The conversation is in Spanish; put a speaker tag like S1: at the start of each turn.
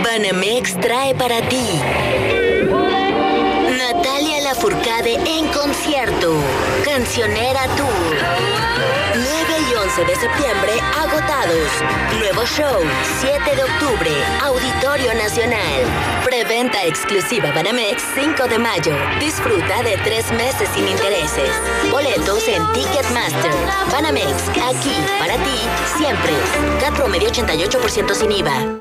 S1: Banamex trae para ti Natalia Lafourcade en concierto, Cancionera Tour. 9 y 11 de septiembre, agotados. Nuevo show, 7 de octubre, Auditorio Nacional. Preventa exclusiva Banamex, 5 de mayo. Disfruta de 3 meses sin intereses. Boletos en Ticketmaster. Banamex, aquí, para ti, siempre. CAT promedio 88% sin IVA.